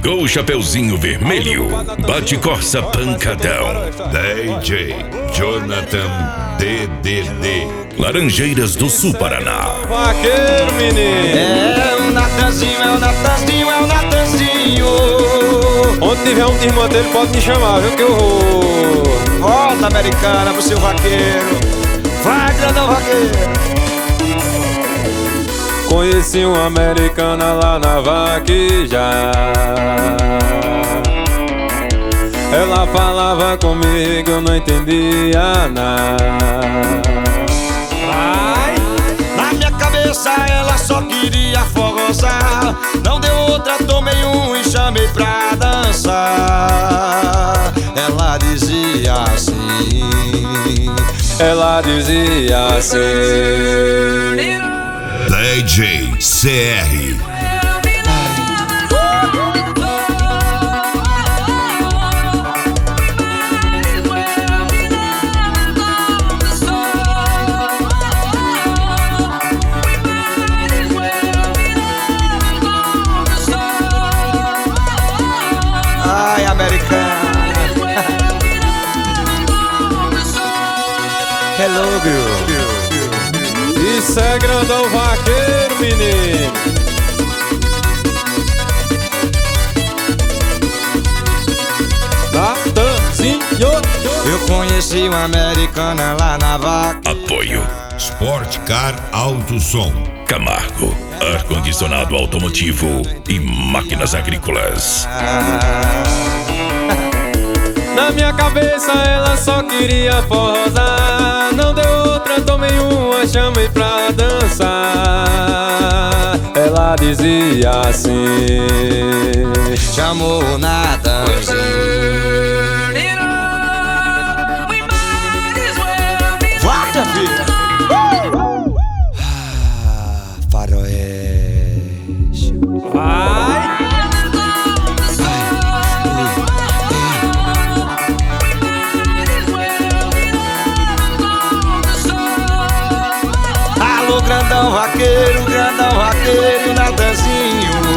Chegou o Chapeuzinho Vermelho, Bate Corsa Pancadão, DJ Jonathan DDD, Laranjeiras do Sul Paraná. Vaqueiro, menino. É o Natanzinho, é o Natanzinho, é o Natanzinho. Onde tiver um irmão dele pode me chamar, viu que eu vou. Volta, Americana, pro seu vaqueiro. Vai, grandão vaqueiro. Conheci uma americana lá na vaqueja. Ela falava comigo, eu não entendia nada. Ai, na minha cabeça ela só queria forrosar. Não deu outra, tomei um e chamei pra dançar. Ela dizia assim. Ela dizia assim. DJ CR. Ai, americana. Hello, girl. Isso é grandão vaqueiro, menino. Natanzinho. Eu conheci uma americana lá na vaca. Apoio Sport Car Alto Som. Camargo, ar-condicionado automotivo e máquinas agrícolas. Na minha cabeça ela só queria forrosar. Não deu outra, tomei uma, chamei pra dançar. Ela dizia assim. Chamou o Natanzinho. Vai, minha filha. Faroeste. Vai. Alô, grandão vaqueiro, Natanzinho.